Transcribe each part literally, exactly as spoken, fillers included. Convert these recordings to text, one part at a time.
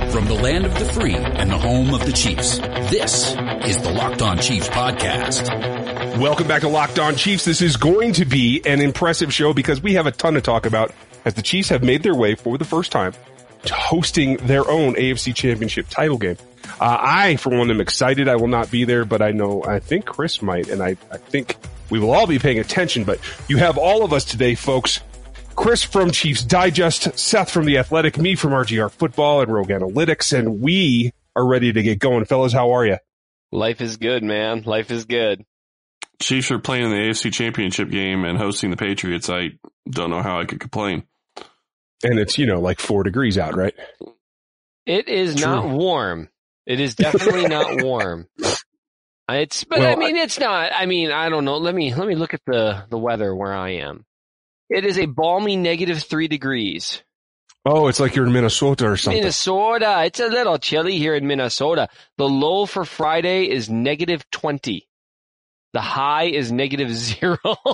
From the land of the free and the home of the Chiefs, this is the Locked On Chiefs podcast. Welcome back to Locked On Chiefs. This is going to be an impressive show because we have a ton to talk about as the Chiefs have made their way for the first time to hosting their own A F C Championship title game. Uh, I, for one, am excited. I will not be there, but I know, I think Chris might, and I, I think we will all be paying attention. But you have all of us today, folks. Chris from Chiefs Digest, Seth from The Athletic, me from R G R Football and Rogue Analytics, and we are ready to get going. Fellas, how are you? Life is good, man. Life is good. Chiefs are playing in the A F C Championship game and hosting the Patriots. I don't know how I could complain. And it's, you know, like four degrees out, right? It is True. not warm. It is definitely not warm. It's, but Well, I mean, it's not. I mean, I don't know. Let me let me look at the the weather where I am. It is a balmy negative three degrees. Oh, it's like you're in Minnesota or something. Minnesota. It's a little chilly here in Minnesota. The low for Friday is negative twenty. The high is negative zero.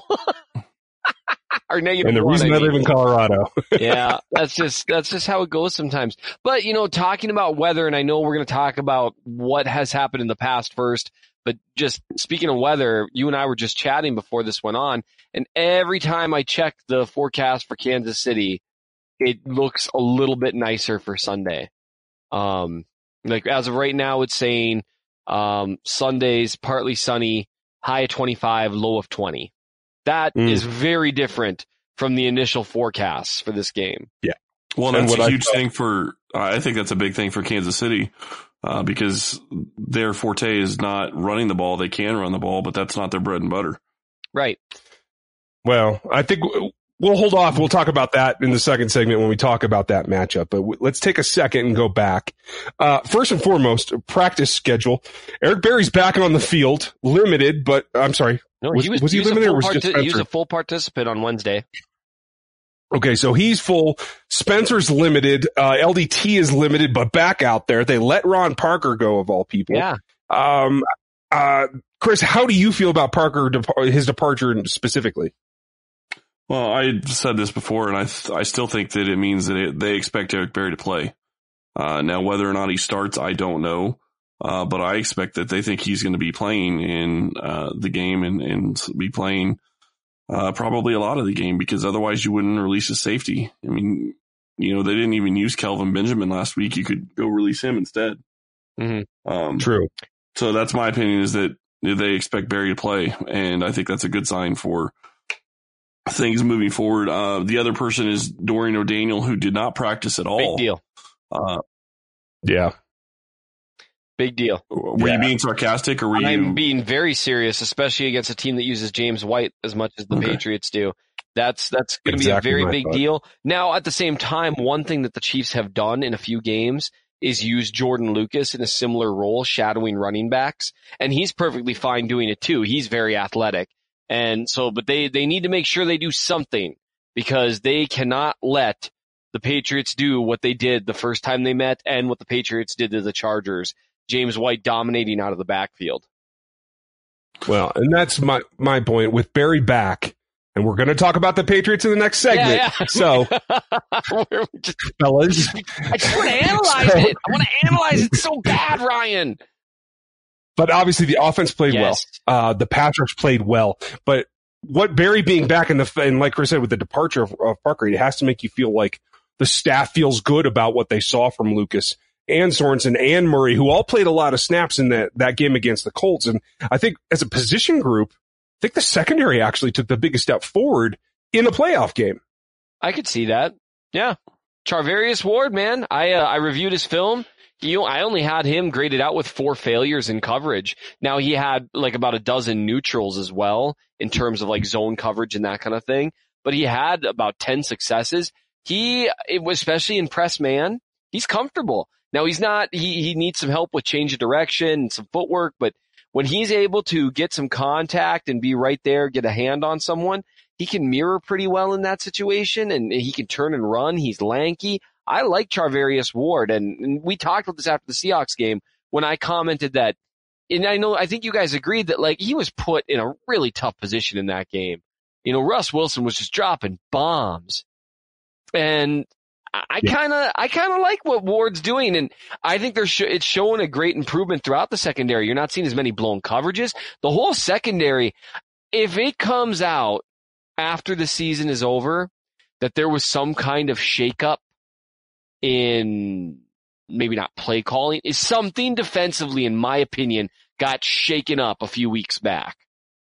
Or negative and the one, reason I I live mean. in Colorado. Yeah, that's just that's just how it goes sometimes. But, you know, talking about weather, and I know we're going to talk about what has happened in the past first, but just speaking of weather, you and I were just chatting before this went on, and every time I check the forecast for Kansas City, it looks a little bit nicer for Sunday. Um, like as of right now, it's saying um, Sunday's partly sunny, high of twenty-five, low of twenty. That mm. is very different from the initial forecasts for this game. Yeah. Well, that's a huge thing for, uh, I think that's a big thing for Kansas City, uh, because their forte is not running the ball. They can run the ball, but that's not their bread and butter. Right. Well, I think we'll hold off. We'll talk about that in the second segment when we talk about that matchup, but w- let's take a second and go back. Uh, first and foremost, practice schedule. Eric Berry's back on the field, limited, but I'm sorry. No, was he was, was he, he was limited or was parti- just Spencer? He was a full participant on Wednesday. Okay, so he's full. Spencer's limited. Uh, L D T is limited, but back out there. They let Ron Parker go, of all people. Yeah. Um, uh, Chris, how do you feel about Parker, his departure specifically? Well, I said this before, and I th- I still think that it means that it, they expect Eric Berry to play. Uh, now, whether or not he starts, I don't know. Uh, but I expect that they think he's going to be playing in uh, the game and, and be playing uh, probably a lot of the game, because otherwise you wouldn't release a safety. I mean, you know, they didn't even use Kelvin Benjamin last week. You could go release him instead. Mm-hmm. Um, True. So that's my opinion, is that they expect Berry to play, and I think that's a good sign for things moving forward. Uh, the other person is Dorian O'Daniel, who did not practice at all. Big deal. Uh, yeah. Big deal. Were yeah. you being sarcastic, or were I'm you being very serious, especially against a team that uses James White as much as the okay. Patriots do? That's that's going to exactly be a very big thought. deal. Now, at the same time, one thing that the Chiefs have done in a few games is use Jordan Lucas in a similar role, shadowing running backs, and he's perfectly fine doing it too. He's very athletic. And so, but they, they need to make sure they do something, because they cannot let the Patriots do what they did the first time they met and what the Patriots did to the Chargers. James White dominating out of the backfield. Well, and that's my, my point with Berry back. And we're going to talk about the Patriots in the next segment. Yeah, yeah. So, just, fellas. I just want to analyze so, it. I want to analyze it so bad, Ryan. But obviously the offense played yes. well. Uh, the pass rush played well. But what Berry being back in the, and like Chris said, with the departure of, of Parker, it has to make you feel like the staff feels good about what they saw from Lucas and Sorensen and Murray, who all played a lot of snaps in that, that game against the Colts. And I think as a position group, I think the secondary actually took the biggest step forward in a playoff game. I could see that. Yeah. Charvarius Ward, man. I, uh, I reviewed his film. You know, I only had him graded out with four failures in coverage. Now he had like about a dozen neutrals as well in terms of like zone coverage and that kind of thing. But he had about ten successes. He, it was especially in press man, he's comfortable. Now he's not, he, he needs some help with change of direction and some footwork, but when he's able to get some contact and be right there, get a hand on someone, he can mirror pretty well in that situation, and he can turn and run. He's lanky. I like Charvarius Ward, and, and we talked about this after the Seahawks game when I commented that, and I know, I think you guys agreed that like he was put in a really tough position in that game. You know, Russ Wilson was just dropping bombs. And I kind of, I kind of like what Ward's doing, and I think they're sh- it's showing a great improvement throughout the secondary. You're not seeing as many blown coverages. The whole secondary, if it comes out after the season is over that there was some kind of shakeup in maybe not play calling, is something defensively, in my opinion, got shaken up a few weeks back.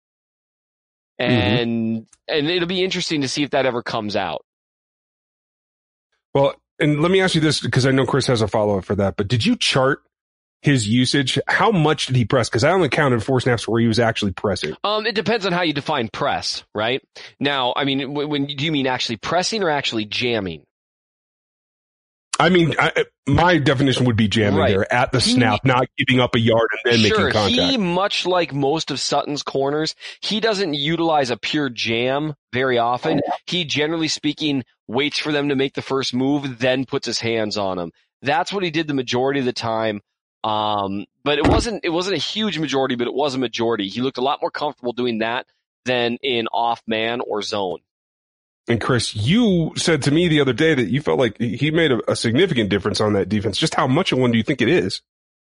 And, mm-hmm. and it'll be interesting to see if that ever comes out. Well, and let me ask you this, because I know Chris has a follow-up for that, but did you chart his usage? How much did he press? Because I only counted four snaps where he was actually pressing. Um, it depends on how you define press, right? Now, I mean, when, when do you mean actually pressing or actually jamming? I mean, I, my definition would be jamming right. there at the he, snap, not giving up a yard and then sure, making contact. He, much like most of Sutton's corners, he doesn't utilize a pure jam very often. He, generally speaking, waits for them to make the first move, then puts his hands on them. That's what he did the majority of the time. Um, but it wasn't, it wasn't a huge majority, but it was a majority. He looked a lot more comfortable doing that than in off man or zone. And Chris, you said to me the other day that you felt like he made a, a significant difference on that defense. Just how much of one do you think it is?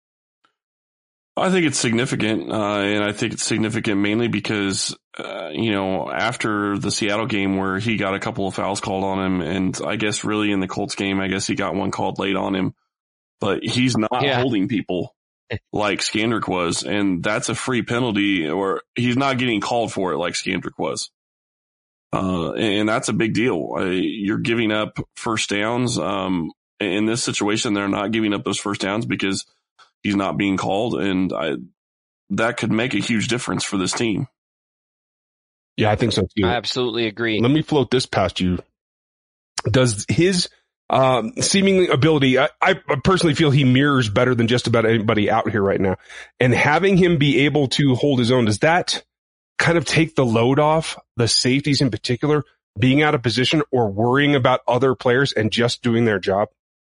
I think it's significant, uh, and I think it's significant mainly because, uh, you know, after the Seattle game where he got a couple of fouls called on him, and I guess really in the Colts game, I guess he got one called late on him, but he's not yeah. holding people like Scandrick was, and that's a free penalty, or he's not getting called for it like Scandrick was. Uh, and that's a big deal. Uh, you're giving up first downs. Um, in this situation, they're not giving up those first downs because he's not being called. And I, that could make a huge difference for this team. Yeah, I think so too. I absolutely agree. Let me float this past you. Does his, um, seemingly ability, I, I personally feel he mirrors better than just about anybody out here right now. And having him be able to hold his own, does that kind of take the load off the safeties in particular, being out of position or worrying about other players and just doing their job?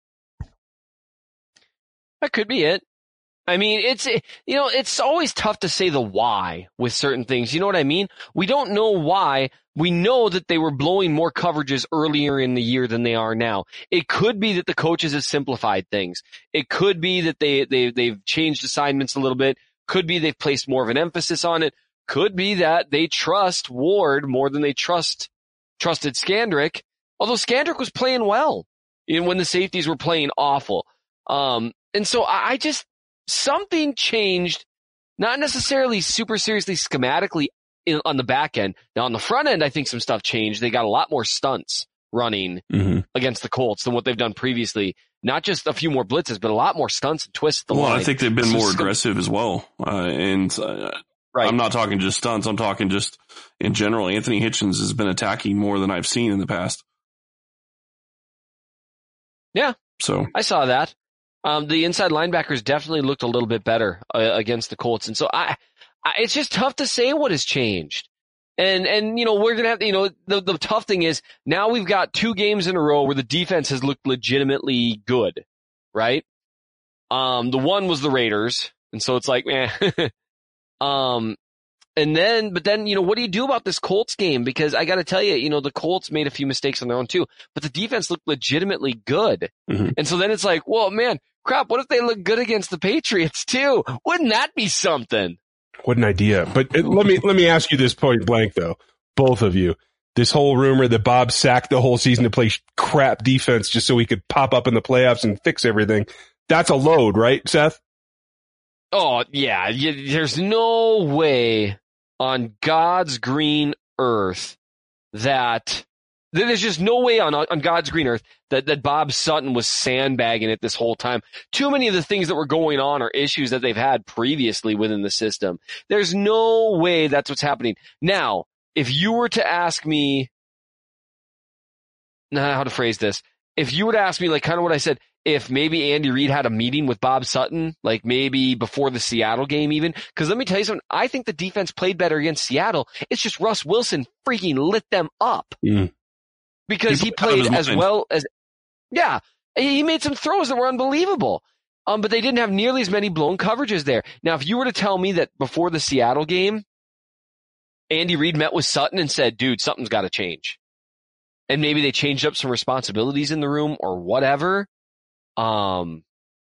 That could be it. I mean, it's, you know, it's always tough to say the why with certain things. You know what I mean? We don't know why. We know that they were blowing more coverages earlier in the year than they are now. It could be that the coaches have simplified things. It could be that they, they, they've changed assignments a little bit. Could be they've placed more of an emphasis on it. Could be that they trust Ward more than they trust trusted Scandrick, although Scandrick was playing well in when the safeties were playing awful. Um, and so I, I just, something changed, not necessarily super seriously schematically in, on the back end. Now on the front end, I think some stuff changed. They got a lot more stunts running mm-hmm. against the Colts than what they've done previously. Not just a few more blitzes, but a lot more stunts and twists. The well, line. I think they've been so more some, aggressive as well. Uh, and, uh, Right. I'm not talking just stunts. I'm talking just in general. Anthony Hitchens has been attacking more than I've seen in the past. Yeah. So I saw that. Um, the inside linebackers definitely looked a little bit better uh, against the Colts. And so I, I, it's just tough to say what has changed. And, and, you know, we're going to have to, you know, the, the tough thing is now we've got two games in a row where the defense has looked legitimately good, right? Um, the one was the Raiders. And so it's like, man, Um, and then, but then, you know, what do you do about this Colts game? Because I got to tell you, you know, the Colts made a few mistakes on their own too, but the defense looked legitimately good. Mm-hmm. And so then it's like, well, man, crap, what if they look good against the Patriots too? Wouldn't that be something? What an idea. But it, let me, let me ask you this point blank though, both of you. This whole rumor that Bob sacked the whole season to play crap defense just so he could pop up in the playoffs and fix everything. That's a load, right, Seth? Oh, yeah. There's no way on God's green earth that there's just no way on on God's green earth that, that Bob Sutton was sandbagging it this whole time. Too many of the things that were going on are issues that they've had previously within the system. There's no way that's what's happening. Now, if you were to ask me, nah, how to phrase this, if you were to ask me like kind of what I said, if maybe Andy Reid had a meeting with Bob Sutton, like maybe before the Seattle game even, because let me tell you something, I think the defense played better against Seattle. It's just Russ Wilson freaking lit them up. Mm. Because he, he played as mind. well as, yeah, he made some throws that were unbelievable. Um, but they didn't have nearly as many blown coverages there. Now, if you were to tell me that before the Seattle game, Andy Reid met with Sutton and said, dude, something's got to change. and maybe they changed up some responsibilities in the room or whatever, um,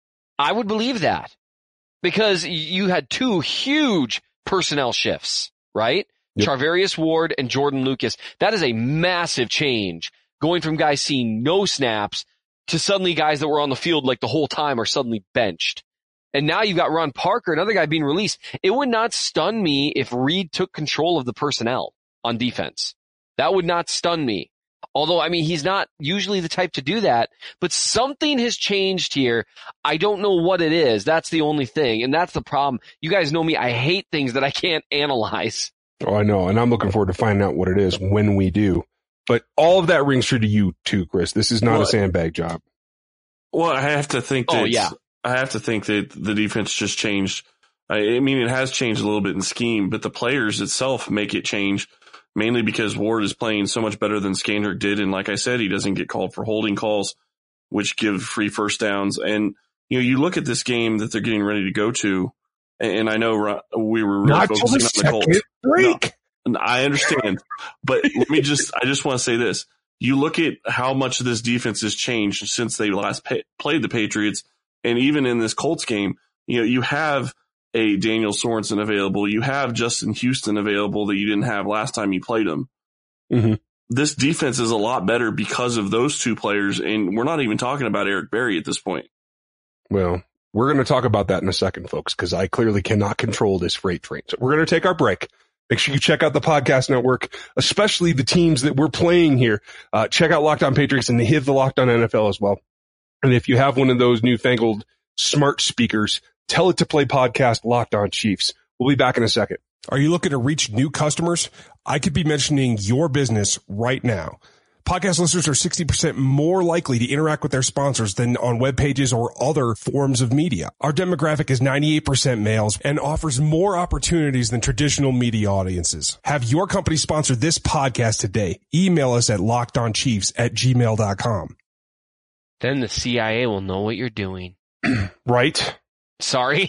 I would believe that because you had two huge personnel shifts, right? Yep. Charvarius Ward and Jordan Lucas. That is a massive change going from guys seeing no snaps to suddenly guys that were on the field like the whole time are suddenly benched. And now you've got Ron Parker, another guy being released. It would not stun me if Reed took control of the personnel on defense. That would not stun me. Although, I mean, he's not usually the type to do that, but something has changed here. I don't know what it is. That's the only thing. And that's the problem. You guys know me. I hate things that I can't analyze. Oh, I know. And I'm looking forward to finding out what it is when we do. But all of that rings true to you too, Chris. This is not well, a sandbag job. Well, I have to think that, oh, yeah. I have to think that the defense just changed. I mean, it has changed a little bit in scheme, but the players itself make it change. Mainly because Ward is playing so much better than Scandrick did. And like I said, he doesn't get called for holding calls, which give free first downs. And, you know, you look at this game that they're getting ready to go to, and I know we were really Not focusing the on the Colts. Break. No, I understand. But let me just, I just want to say this. You look at how much this defense has changed since they last pay, played the Patriots. And even in this Colts game, you know, you have a Daniel Sorensen available. You have Justin Houston available that you didn't have last time you played him. Mm-hmm. This defense is a lot better because of those two players, and we're not even talking about Eric Berry at this point. Well, we're going to talk about that in a second, folks, because I clearly cannot control this freight train. So we're going to take our break. Make sure you check out the podcast network, especially the teams that we're playing here. Uh, check out Locked On Patriots and hit the Locked On N F L as well. And if you have one of those newfangled smart speakers, tell it to play podcast Locked On Chiefs. We'll be back in a second. Are you looking to reach new customers? I could be mentioning your business right now. Podcast listeners are sixty percent more likely to interact with their sponsors than on web pages or other forms of media. Our demographic is ninety-eight percent males and offers more opportunities than traditional media audiences. Have your company sponsor this podcast today. Email us at lockedonchiefs at gmail dot com. Then the C I A will know what you're doing. Right? Sorry.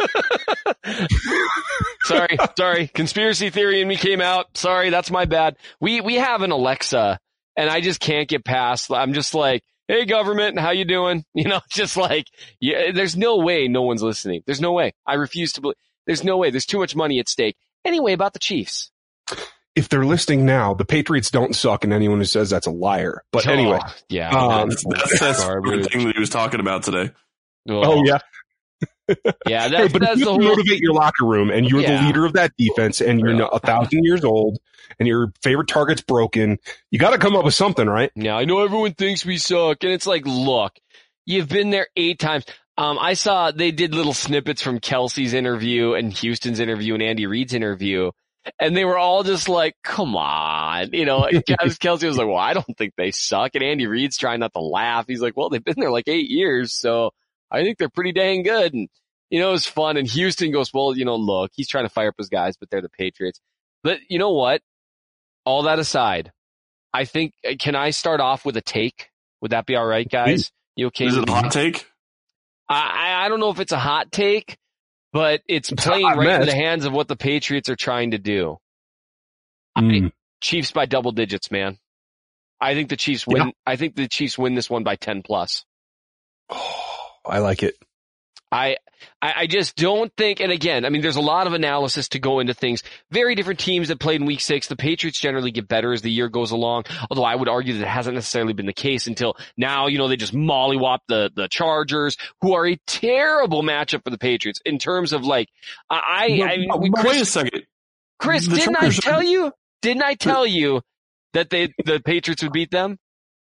sorry, sorry. Conspiracy theory in me came out. Sorry, that's my bad. We we have an Alexa, and I just can't get past. I'm just like, hey, government, how you doing? You know, just like, yeah, there's no way no one's listening. There's no way. I refuse to believe. There's no way. There's too much money at stake. Anyway, about the Chiefs. If they're listening now, the Patriots don't suck, and anyone who says that's a liar. But oh, anyway. Yeah. Um, that's that's, that's the thing that he was talking about today. Oh, oh yeah. Yeah, that's, hey, but that's if you the whole... motivate your locker room and you're yeah. the leader of that defense and you're yeah. a thousand years old and your favorite target's broken, you got to come up with something, right? Yeah, I know everyone thinks we suck, and it's like, look, you've been there eight times. Um, I saw they did little snippets from Kelsey's interview and Houston's interview and Andy Reid's interview, and they were all just like, come on, you know. Kelsey was like, well, I don't think they suck, and Andy Reid's trying not to laugh. He's like, well, they've been there like eight years, so I think they're pretty dang good. And, you know, it was fun. And Houston goes, well, you know, look, he's trying to fire up his guys, but they're the Patriots. But you know what? All that aside, I think, can I start off with a take? Would that be all right, guys? You okay? Is it a hot take? I, I don't know if it's a hot take, but it's playing right mess. in the hands of what the Patriots are trying to do. Mm. I, Chiefs by double digits, man. I think the Chiefs win. Yeah. I think the Chiefs win this one by ten plus. Oh. I like it. I, I just don't think, and again, I mean, there's a lot of analysis to go into things. Very different teams that played in week six. The Patriots generally get better as the year goes along, although I would argue that it hasn't necessarily been the case until now. You know, they just mollywop the, the Chargers, who are a terrible matchup for the Patriots in terms of like, I, no, I, no, we, Chris, Chris, wait a second. Chris, the didn't Chargers I tell are... you, didn't I tell you that they, the Patriots would beat them?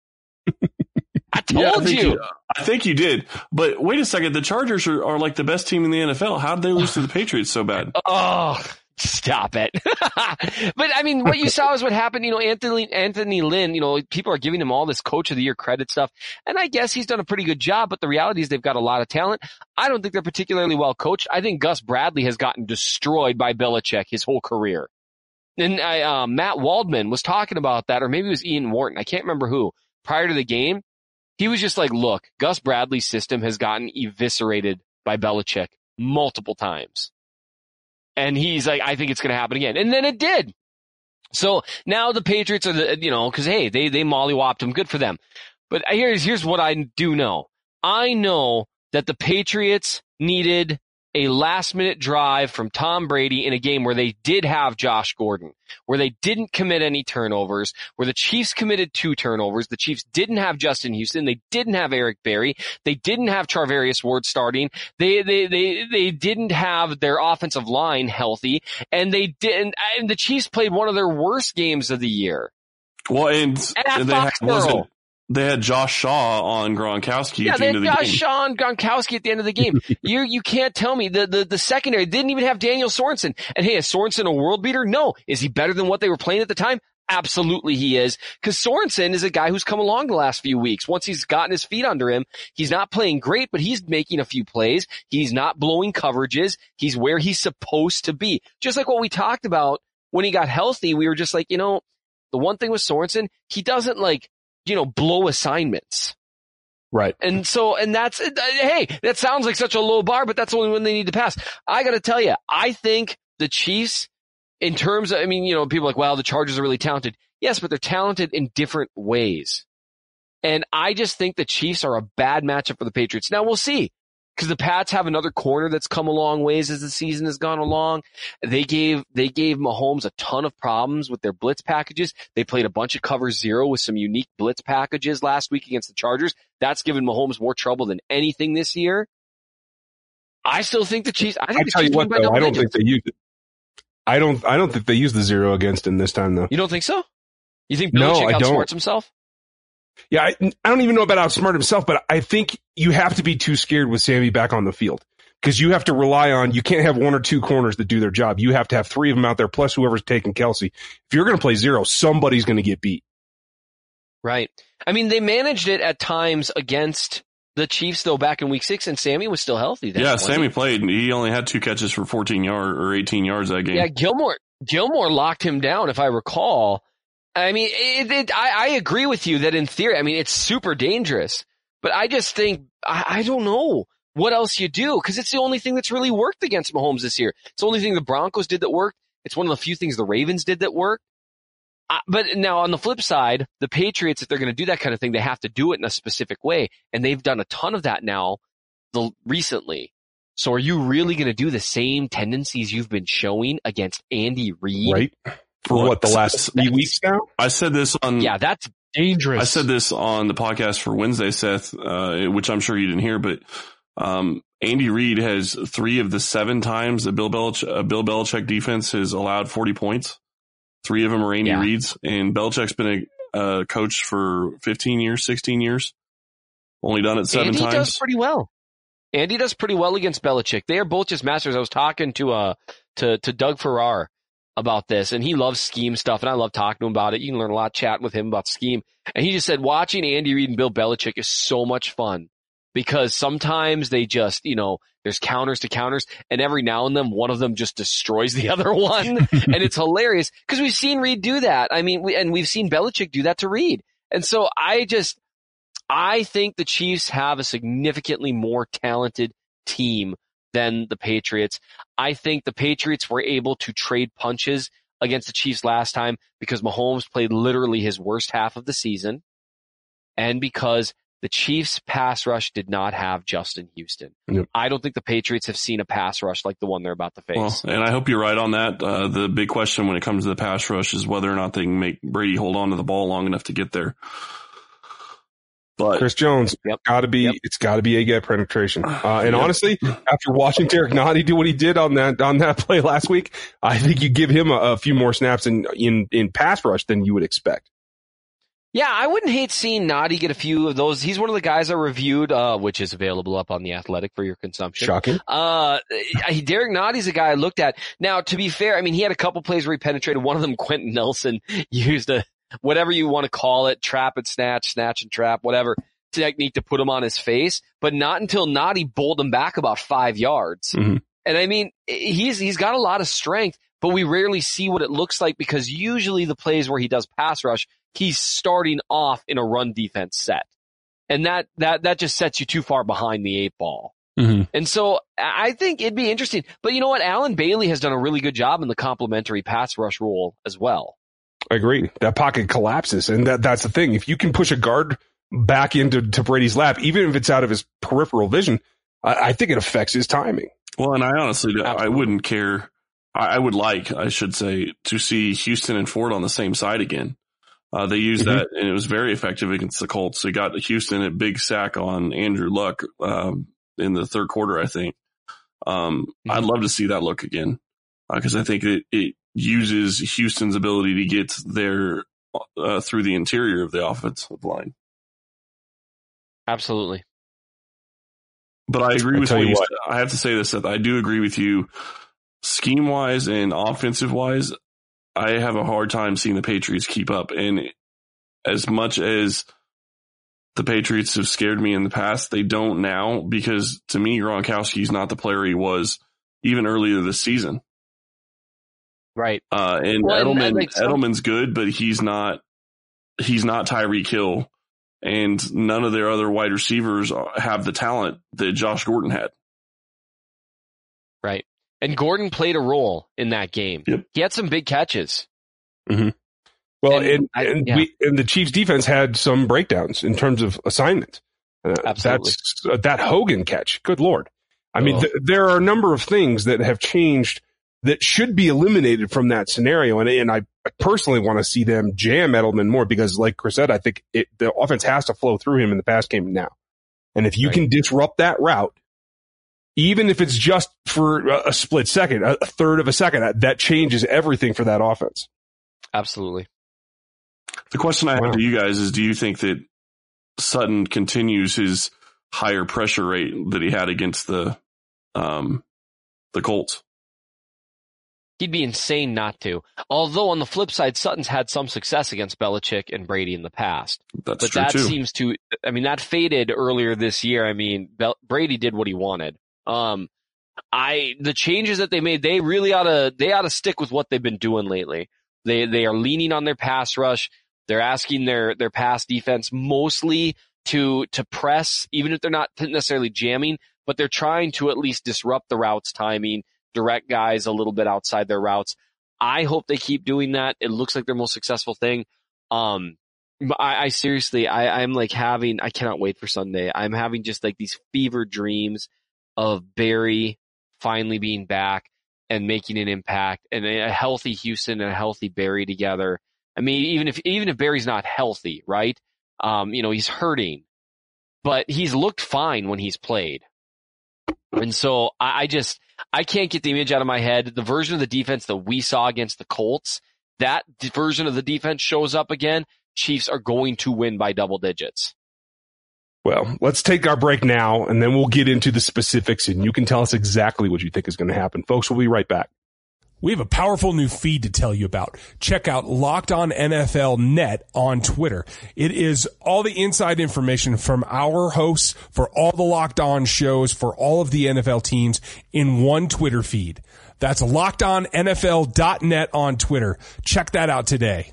I told yeah, I think you. you. I think you did. But wait a second. The Chargers are, are like the best team in the N F L. How did they lose to the Patriots so bad? Oh, stop it. But I mean, what you saw is what happened. You know, Anthony, Anthony Lynn, you know, people are giving him all this coach of the year credit stuff. And I guess he's done a pretty good job, but the reality is they've got a lot of talent. I don't think they're particularly well coached. I think Gus Bradley has gotten destroyed by Belichick his whole career. And I, uh, Matt Waldman was talking about that, or maybe it was Ian Wharton. I can't remember who. Prior to the game, he was just like, look, Gus Bradley's system has gotten eviscerated by Belichick multiple times. And he's like, I think it's going to happen again. And then it did. So now the Patriots are the, you know, cause hey, they, they mollywopped them. Good for them. But here's, here's what I do know. I know that the Patriots needed a last minute drive from Tom Brady in a game where they did have Josh Gordon, where they didn't commit any turnovers, where the Chiefs committed two turnovers. The Chiefs didn't have Justin Houston. They didn't have Eric Berry. They didn't have Charvarius Ward starting. They, they, they, they didn't have their offensive line healthy, and they didn't, and the Chiefs played one of their worst games of the year. Well, and, At and they had, was Foxborough. it, they had Josh Shaw on Gronkowski Yeah, at the they end had of the Josh game. Shaw and Gronkowski at the end of the game. you you can't tell me the, the the secondary didn't even have Daniel Sorensen. And hey, is Sorensen a world beater? No. Is he better than what they were playing at the time? Absolutely he is. Because Sorensen is a guy who's come along the last few weeks. Once he's gotten his feet under him, he's not playing great, but he's making a few plays. He's not blowing coverages. He's where he's supposed to be. Just like what we talked about when he got healthy, we were just like, you know, the one thing with Sorensen, he doesn't like, you know, blow assignments. Right. And so, and that's, hey, that sounds like such a low bar, but that's only when they need to pass. I gotta tell you, I think the Chiefs, in terms of, I mean, you know, people are like, wow, the Chargers are really talented. Yes, but they're talented in different ways. And I just think the Chiefs are a bad matchup for the Patriots. Now we'll see. Because the Pats have another corner that's come a long ways as the season has gone along. They gave, they gave Mahomes a ton of problems with their blitz packages. They played a bunch of cover zero with some unique blitz packages last week against the Chargers. That's given Mahomes more trouble than anything this year. I still think the Chiefs, I think I the tell Chiefs you what, win by though, double I don't digits. think they used it. I don't, I don't think they used the zero against him this time, though. You don't think so? You think No, Belichick I don't. outsmarts himself? Yeah, I, I don't even know about outsmart himself, but I think you have to be too scared with Sammy back on the field because you have to rely on, you can't have one or two corners that do their job. You have to have three of them out there plus whoever's taking Kelsey. If you're going to play zero, somebody's going to get beat. Right. I mean, they managed it at times against the Chiefs, though, back in week six, and Sammy was still healthy then. Yeah, wasn't Sammy he? played. And he only had two catches for fourteen yards or eighteen yards that game. Yeah, Gilmore, Gilmore locked him down, if I recall. I mean, it, it, I, I agree with you that in theory, I mean, it's super dangerous, but I just think, I, I don't know what else you do, because it's the only thing that's really worked against Mahomes this year. It's the only thing the Broncos did that worked. It's one of the few things the Ravens did that worked. Uh, but now on the flip side, the Patriots, if they're going to do that kind of thing, they have to do it in a specific way. And they've done a ton of that now the, recently. So are you really going to do the same tendencies you've been showing against Andy Reid? Right. For Well, what, the last three weeks now? I said this on. Yeah, that's dangerous. I said this on the podcast for Wednesday, Seth, uh, which I'm sure you didn't hear, but um, Andy Reid has three of the seven times the Bill Belich- uh, Bill Belichick defense has allowed forty points. Three of them are Andy Yeah. Reid's, and Belichick's been a uh, coach for fifteen years, sixteen years. Only done it seven Andy times. does pretty well. Andy does pretty well against Belichick. They are both just masters. I was talking to uh to to Doug Farrar about this, and he loves scheme stuff, and I love talking to him about it. You can learn a lot chatting with him about scheme. And he just said watching Andy Reid and Bill Belichick is so much fun because sometimes they just, you know, there's counters to counters, and every now and then one of them just destroys the other one, and it's hilarious because we've seen Reid do that. I mean, we, and we've seen Belichick do that to Reid. And so I just, I think the Chiefs have a significantly more talented team than the Patriots. I think the Patriots were able to trade punches against the Chiefs last time because Mahomes played literally his worst half of the season, and because the Chiefs pass rush did not have Justin Houston. Yep. I don't think the Patriots have seen a pass rush like the one they're about to face. Well, and I hope you're right on that. Uh, the big question when it comes to the pass rush is whether or not they can make Brady hold on to the ball long enough to get there. But Chris Jones, Yep. gotta be, Yep. it's gotta be A-gap penetration. Uh, and Yep. honestly, after watching Derek Nottie do what he did on that, on that play last week, I think you give him a, a few more snaps in, in, in pass rush than you would expect. Yeah, I wouldn't hate seeing Nottie get a few of those. He's one of the guys I reviewed, uh, which is available up on The Athletic for your consumption. Shocking. Uh, Derek Nottie's a guy I looked at. Now, to be fair, I mean, he had a couple plays where he penetrated. One of them, Quentin Nelson used a, whatever you want to call it, trap and snatch, snatch and trap, whatever technique to put him on his face, but not until Nottie bowled him back about five yards. Mhm. And I mean, he's, he's got a lot of strength, but we rarely see what it looks like because usually the plays where he does pass rush, he's starting off in a run defense set. And that, that, that just sets you too far behind the eight ball. Mm-hmm. And so I think it'd be interesting. But you know what? Alan Bailey has done a really good job in the complementary pass rush role as well. I agree. That pocket collapses, and that that's the thing. If you can push a guard back into to Brady's lap, even if it's out of his peripheral vision, I, I think it affects his timing. Well, and I honestly, Absolutely. I wouldn't care. I, I would like, I should say, to see Houston and Ford on the same side again. Uh, they used mm-hmm. that, and it was very effective against the Colts. They got Houston a big sack on Andrew Luck um, in the third quarter, I think. Um, mm-hmm. I'd love to see that look again because uh, I think it, it uses Houston's ability to get there uh, through the interior of the offensive line. Absolutely. But I agree I'll with what you, you what. I have to say this, Seth. I do agree with you. Scheme-wise and offensive-wise, I have a hard time seeing the Patriots keep up. And as much as the Patriots have scared me in the past, they don't now because, to me, Gronkowski's not the player he was even earlier this season. Right. Uh, and well, Edelman, and like some- Edelman's good, but he's not he's not Tyreek Hill. And none of their other wide receivers have the talent that Josh Gordon had. Right. And Gordon played a role in that game. Yep. He had some big catches. Mm-hmm. Well, and, and, and, I, yeah. we, and the Chiefs defense had some breakdowns in terms of assignment. Uh, Absolutely. That's, uh, that Hogan catch. Good Lord. I mean, oh. th- there are a number of things that have changed that should be eliminated from that scenario. And, and I personally want to see them jam Edelman more because, like Chris said, I think it, the offense has to flow through him in the pass game now. And if you right. can disrupt that route, even if it's just for a split second, a third of a second, that, that changes everything for that offense. Absolutely. The question I wow. have to you guys is, do you think that Sutton continues his higher pressure rate that he had against the um, the Colts? He'd be insane not to. Although on the flip side, Sutton's had some success against Belichick and Brady in the past. That's but true that too. seems to, I mean, that faded earlier this year. I mean, Bel- Brady did what he wanted. Um, I, the changes that they made, they really ought to, they ought to stick with what they've been doing lately. They, they are leaning on their pass rush. They're asking their, their pass defense mostly to, to press, even if they're not necessarily jamming, but they're trying to at least disrupt the routes timing, direct guys a little bit outside their routes. I hope they keep doing that. It looks like their most successful thing. Um, I, I seriously, I, I'm like having, I cannot wait for Sunday. I'm having just like these fever dreams of Barry finally being back and making an impact, and a healthy Houston and a healthy Barry together. I mean, even if, even if Barry's not healthy, right? Um, you know, he's hurting, but he's looked fine when he's played. And so I, I just, I can't get the image out of my head. The version of the defense that we saw against the Colts, that d- version of the defense shows up again. Chiefs are going to win by double digits. Well, let's take our break now, and then we'll get into the specifics, and you can tell us exactly what you think is going to happen. Folks, we'll be right back. We have a powerful new feed to tell you about. Check out Locked On N F L Net on Twitter. It is all the inside information from our hosts for all the Locked On shows for all of the N F L teams in one Twitter feed. That's locked on N F L dot net on Twitter. Check that out today.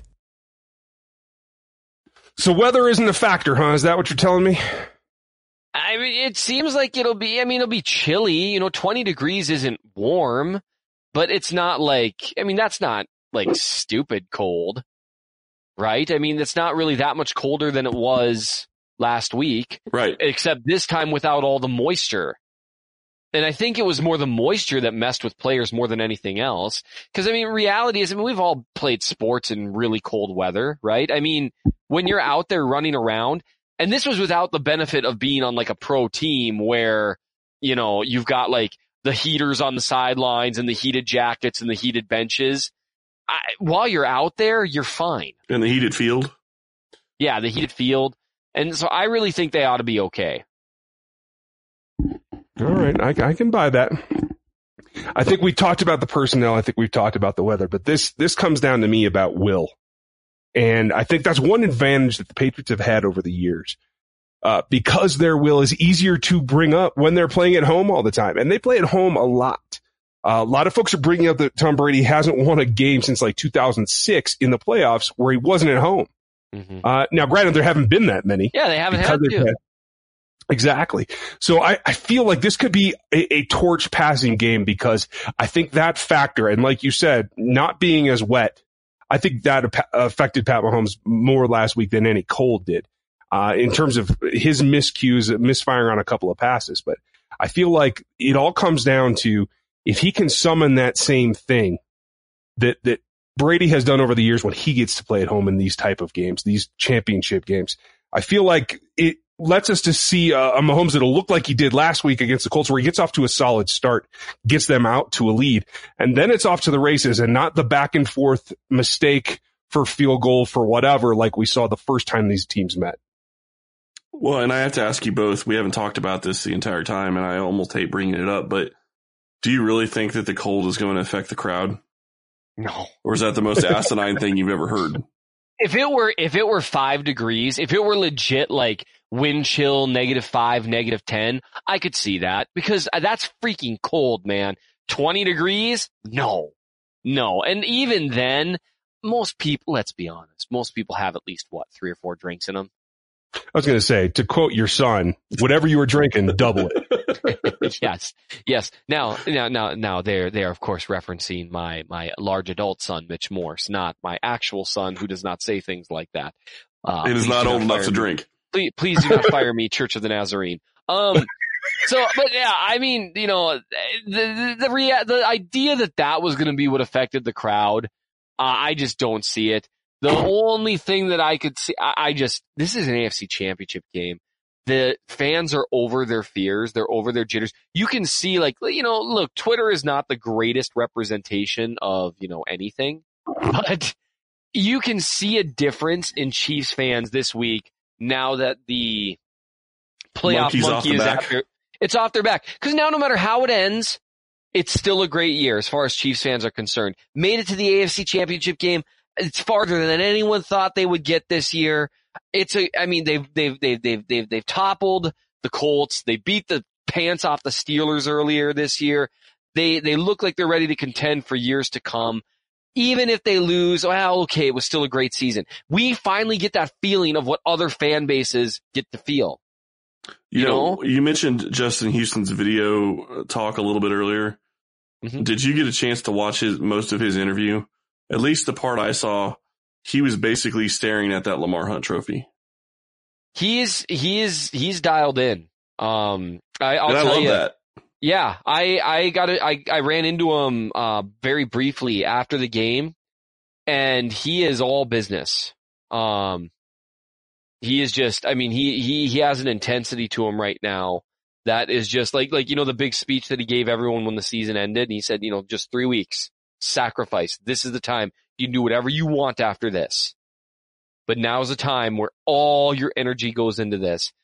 So weather isn't a factor, huh? Is that what you're telling me? I mean, it seems like it'll be, I mean, it'll be chilly. You know, twenty degrees isn't warm. But it's not like, I mean, that's not like stupid cold, right? I mean, it's not really that much colder than it was last week. Right. Except this time without all the moisture. And I think it was more the moisture that messed with players more than anything else. Because, I mean, reality is, I mean, we've all played sports in really cold weather, right? I mean, when you're out there running around, and this was without the benefit of being on like a pro team where, you know, you've got like the heaters on the sidelines and the heated jackets and the heated benches. I, while you're out there, you're fine. In the heated field? Yeah, the heated field. And so I really think they ought to be okay. All right, I, I can buy that. I think we talked about the personnel. I think we've talked about the weather. But this this comes down to me about will. And I think that's one advantage that the Patriots have had over the years. Uh, because their will is easier to bring up when they're playing at home all the time. And they play at home a lot. Uh, a lot of folks are bringing up that Tom Brady hasn't won a game since like two thousand six in the playoffs where he wasn't at home. Mm-hmm. Uh, now granted, there haven't been that many. Yeah, they haven't had to. Had, exactly. So I, I feel like this could be a, a torch passing game because I think that factor, and like you said, not being as wet, I think that affected Pat Mahomes more last week than any cold did, uh, in terms of his miscues, misfiring on a couple of passes. But I feel like it all comes down to if he can summon that same thing that, that Brady has done over the years when he gets to play at home in these type of games, these championship games. I feel like it lets us to see a, a Mahomes that'll look like he did last week against the Colts, where he gets off to a solid start, gets them out to a lead, and then it's off to the races and not the back and forth mistake for field goal for whatever, like we saw the first time these teams met. Well, and I have to ask you both, we haven't talked about this the entire time, and I almost hate bringing it up, but do you really think that the cold is going to affect the crowd? No. Or is that the most asinine thing you've ever heard? If it were, if it were five degrees, if it were legit like wind chill, negative five, negative ten, I could see that because that's freaking cold, man. twenty degrees? No, no. And even then, most people, let's be honest, most people have at least what, three or four drinks in them. I was going to say, to quote your son, whatever you were drinking, double it. Yes, yes. Now, now, now, now, they're they're of course referencing my my large adult son, Mitch Morse, not my actual son, who does not say things like that. Uh, it is not old enough to me. drink. Please, please do not fire me, Church of the Nazarene. Um, so, but yeah, I mean, you know, the the the, rea- the idea that that was going to be what affected the crowd, uh, I just don't see it. The only thing that I could see, I, I just, this is an A F C Championship game. The fans are over their fears. They're over their jitters. You can see, like, you know, look, Twitter is not the greatest representation of, you know, anything, but you can see a difference in Chiefs fans this week now that the playoff Monkey's monkey off the is back. after, it's off their back. Cause now no matter how it ends, it's still a great year as far as Chiefs fans are concerned. Made it to the A F C Championship game. It's farther than anyone thought they would get this year. It's a, I mean, they've, they've, they've, they've, they've, they've toppled the Colts. They beat the pants off the Steelers earlier this year. They, they look like they're ready to contend for years to come. Even if they lose, well, okay, it was still a great season. We finally get that feeling of what other fan bases get to feel. You, You know, know? you mentioned Justin Houston's video talk a little bit earlier. Mm-hmm. Did you get a chance to watch his, most of his interview? At least the part I saw, he was basically staring at that Lamar Hunt trophy. He is, he is, he's dialed in. Um, I, I'll and I tell love you, that. Yeah, I, I got it. I, I ran into him, uh, very briefly after the game, and he is all business. Um, he is just, I mean, he, he, he has an intensity to him right now that is just like, like, you know, the big speech that he gave everyone when the season ended. And he said, you know, just three weeks, sacrifice. This is the time. You can do whatever you want after this. But now's the time where all your energy goes into this.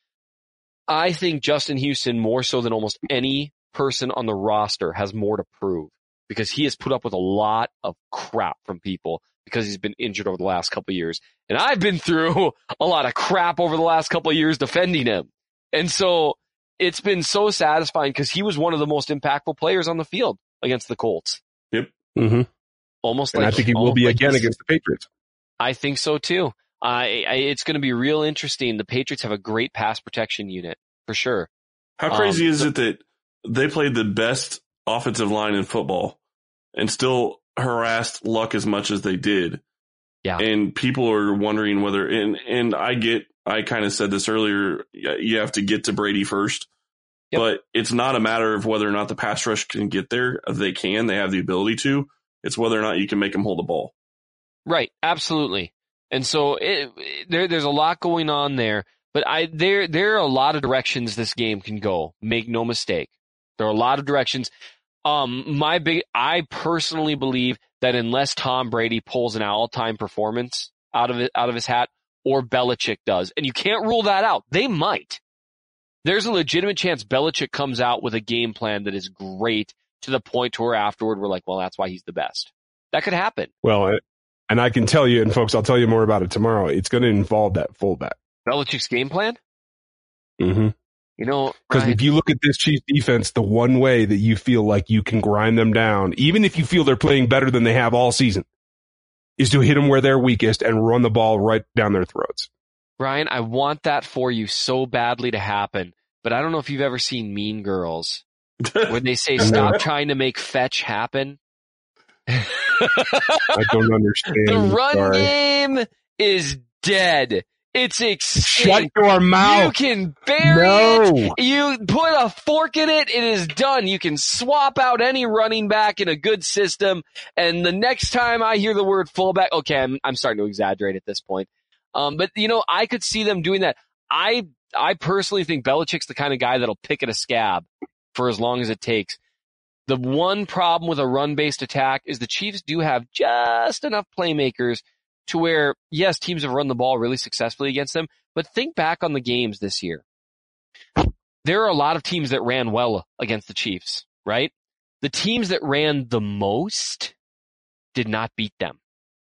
I think Justin Houston, more so than almost any person on the roster, has more to prove because he has put up with a lot of crap from people because he's been injured over the last couple of years. And I've been through a lot of crap over the last couple of years defending him. And so it's been so satisfying because he was one of the most impactful players on the field against the Colts. Yep. Mm-hmm. Almost and like I think he will be like again against the Patriots. I think so too. I, I, it's going to be real interesting. The Patriots have a great pass protection unit for sure. How crazy Um, is it that they played the best offensive line in football and still harassed Luck as much as they did? Yeah. And people are wondering whether, and, and I get, I kind of said this earlier, you have to get to Brady first, Yep. but it's not a matter of whether or not the pass rush can get there. They can, they have the ability to. It's whether or not you can make them hold the ball. Right. Absolutely. And so it, there, there's a lot going on there, but I, there, there are a lot of directions this game can go. Make no mistake. There are a lot of directions. Um, my big, I personally believe that unless Tom Brady pulls an all-time performance out of it, out of his hat, or Belichick does, and you can't rule that out, they might. There's a legitimate chance Belichick comes out with a game plan that is great to the point to where afterward we're like, well, that's why he's the best. That could happen. Well, and I can tell you, and folks, I'll tell you more about it tomorrow. It's going to involve that fullback. Belichick's game plan? Mm-hmm. You know, Because Ryan, if you look at this Chiefs defense, the one way that you feel like you can grind them down, even if you feel they're playing better than they have all season, is to hit them where they're weakest and run the ball right down their throats. Ryan, I want that for you so badly to happen, but I don't know if you've ever seen Mean Girls, where they say, stop trying to make fetch happen. I don't understand. The run Sorry. game is dead. It's extinct. Shut your mouth. You can bury No. it. You put a fork in it. It is done. You can swap out any running back in a good system. And the next time I hear the word fullback, okay, I'm, I'm starting to exaggerate at this point. Um, but you know, I could see them doing that. I, I personally think Belichick's the kind of guy that'll pick at a scab for as long as it takes. The one problem with a run-based attack is the Chiefs do have just enough playmakers to where, yes, teams have run the ball really successfully against them, but think back on the games this year. There are a lot of teams that ran well against the Chiefs, right? The teams that ran the most did not beat them.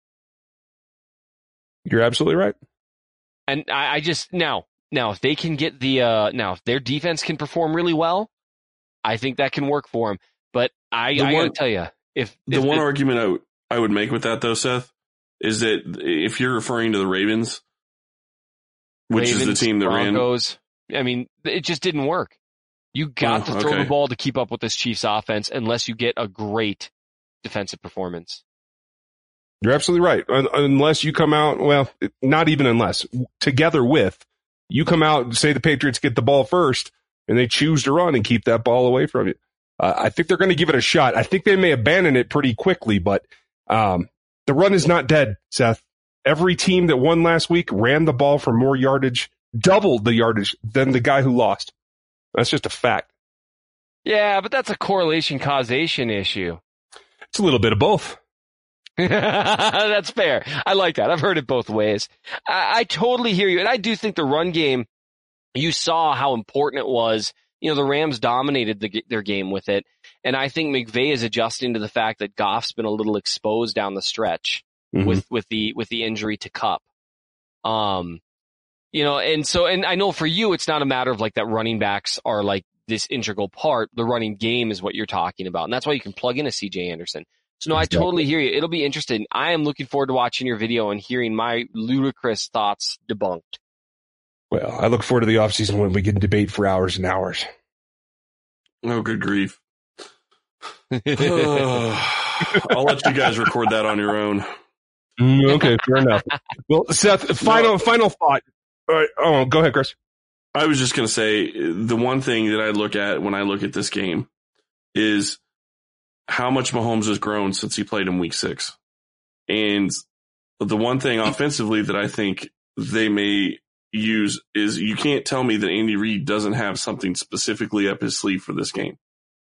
You're absolutely right. And I, I just, now, now, if they can get the, uh, now, if their defense can perform really well, I think that can work for them. But I, I gotta tell you, if, the if one it, argument I, w- I would make with that though, Seth, is that if you're referring to the Ravens, which Ravens, is the team that Broncos, ran, I mean, it just didn't work. You got oh, to throw okay. the ball to keep up with this Chiefs offense unless you get a great defensive performance. You're absolutely right. Un- unless you come out, well, not even unless, together with, you come out and say the Patriots get the ball first and they choose to run and keep that ball away from you. Uh, I think they're going to give it a shot. I think they may abandon it pretty quickly, but um, the run is not dead, Seth. Every team that won last week ran the ball for more yardage, doubled the yardage than the guy who lost. That's just a fact. Yeah, but that's a correlation causation issue. It's a little bit of both. That's fair. I like that. I've heard it both ways. I, I totally hear you. And I do think the run game, you saw how important it was. You know, the Rams dominated the, their game with it. And I think McVay is adjusting to the fact that Goff's been a little exposed down the stretch mm-hmm. with, with the, with the injury to Kupp. Um, you know, and so, and I know for you, it's not a matter of like that running backs are like this integral part. The running game is what you're talking about. And that's why you can plug in a C J Anderson. So no, exactly. I totally hear you. It'll be interesting. I am looking forward to watching your video and hearing my ludicrous thoughts debunked. Well, I look forward to the offseason when we can debate for hours and hours. Oh, good grief. I'll let you guys record that on your own. Mm, okay, fair enough. Well, Seth, final no. final thought. All right, oh, go ahead, Chris. I was just going to say, the one thing that I look at when I look at this game is how much Mahomes has grown since he played in week six. And the one thing offensively that I think they may use is you can't tell me that Andy Reid doesn't have something specifically up his sleeve for this game.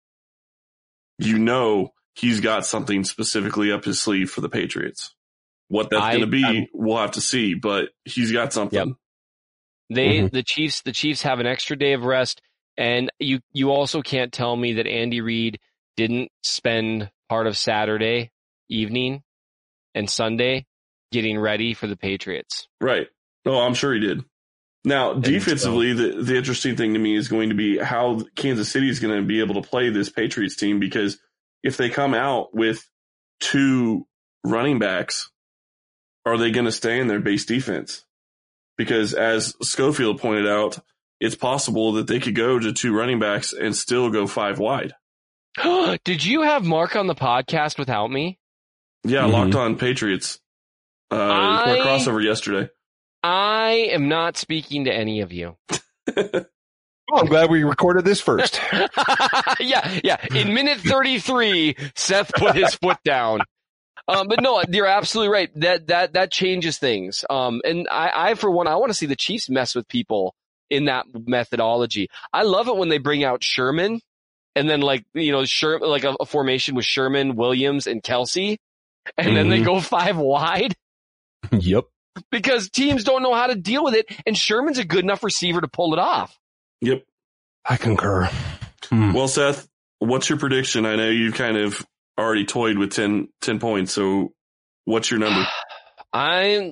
You know he's got something specifically up his sleeve for the Patriots. What that's going to be, I'm, we'll have to see, but he's got something. Yep. They, mm-hmm. the Chiefs, the Chiefs have an extra day of rest, and you, you also can't tell me that Andy Reid didn't spend part of Saturday evening and Sunday getting ready for the Patriots. Right. Oh, I'm sure he did. Now, and defensively, so, the, the interesting thing to me is going to be how Kansas City is going to be able to play this Patriots team, because if they come out with two running backs, are they going to stay in their base defense? Because as Schofield pointed out, it's possible that they could go to two running backs and still go five wide. Did you have Mark on the podcast without me? Yeah, mm-hmm. Locked On Patriots. Uh, I, crossover yesterday. I am not speaking to any of you. Oh, I'm glad we recorded this first. yeah, yeah. In minute thirty-three, Seth put his foot down. Um, but no, you're absolutely right. That, that, that changes things. Um, and I, I, for one, I want to see the Chiefs mess with people in that methodology. I love it when they bring out Sherman and then like, you know, Sher, like a, a formation with Sherman, Williams, and Kelsey, and mm-hmm. then they go five wide. Yep. Because teams don't know how to deal with it, and Sherman's a good enough receiver to pull it off. Yep. I concur. Hmm. Well, Seth, what's your prediction? I know you've kind of already toyed with ten, ten points, so what's your number? I'm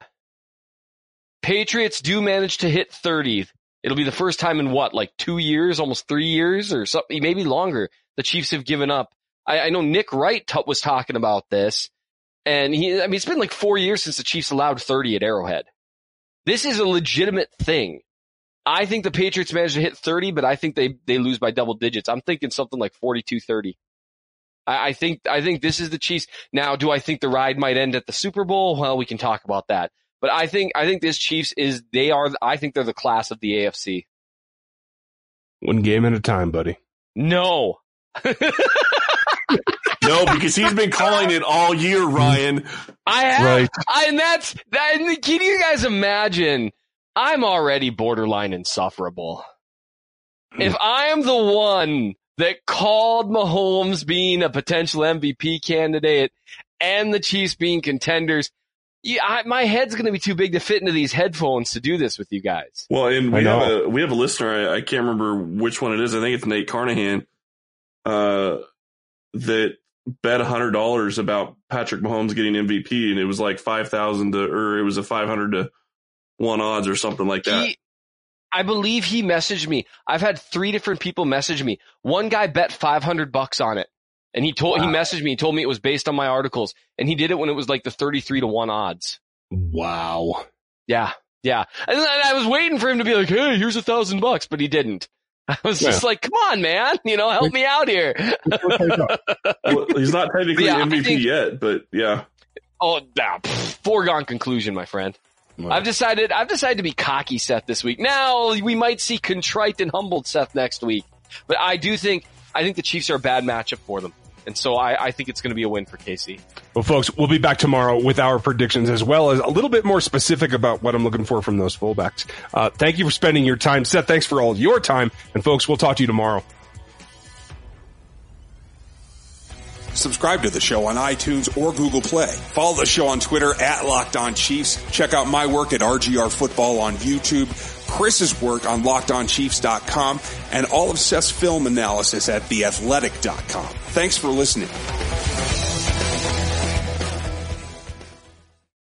Patriots do manage to hit thirty. It'll be the first time in what, like two years, almost three years or something, maybe longer, the Chiefs have given up. I, I know Nick Wright t- was talking about this, and he, I mean, it's been like four years since the Chiefs allowed thirty at Arrowhead. This is a legitimate thing. I think the Patriots managed to hit thirty, but I think they, they lose by double digits. I'm thinking something like forty-two thirty. I, I think I think this is the Chiefs. Now, do I think the ride might end at the Super Bowl? Well, we can talk about that. But I think I think this Chiefs is they are I think they're the class of the A F C. One game at a time, buddy. No. No, because he's been calling it all year, Ryan. I have, Right. I, and that's that. And can you guys imagine? I'm already borderline insufferable. If I am the one that called Mahomes being a potential M V P candidate and the Chiefs being contenders, yeah, I, my head's going to be too big to fit into these headphones to do this with you guys. Well, and I we have know. a we have a listener. I, I can't remember which one it is. I think it's Nate Carnahan. Uh, that bet a hundred dollars about Patrick Mahomes getting M V P, and it was like five thousand to, or it was a five hundred to one odds or something like that. He, I believe he messaged me. I've had three different people message me. One guy bet five hundred bucks on it. And he told, wow. he messaged me, he told me it was based on my articles. And he did it when it was like the thirty-three to one odds. Wow. Yeah. Yeah. And, and I was waiting for him to be like, hey, here's a thousand bucks, but he didn't. I was Yeah. just like, come on, man, you know, help me out here. Well, he's not technically Yeah, M V P I think- yet, but yeah. Oh, nah, pff, foregone conclusion, my friend. Wow. I've decided, I've decided to be cocky Seth this week. Now we might see contrite and humbled Seth next week, but I do think, I think the Chiefs are a bad matchup for them. And so I, I think it's going to be a win for K C. Well, folks, we'll be back tomorrow with our predictions as well as a little bit more specific about what I'm looking for from those fullbacks. Uh, thank you for spending your time. Seth, thanks for all of your time. And folks, we'll talk to you tomorrow. Subscribe to the show on iTunes or Google Play. Follow the show on Twitter at Locked On Chiefs. Check out my work at R G R Football on YouTube, Chris's work on locked on chiefs dot com, and all of Seth's film analysis at the athletic dot com. Thanks for listening.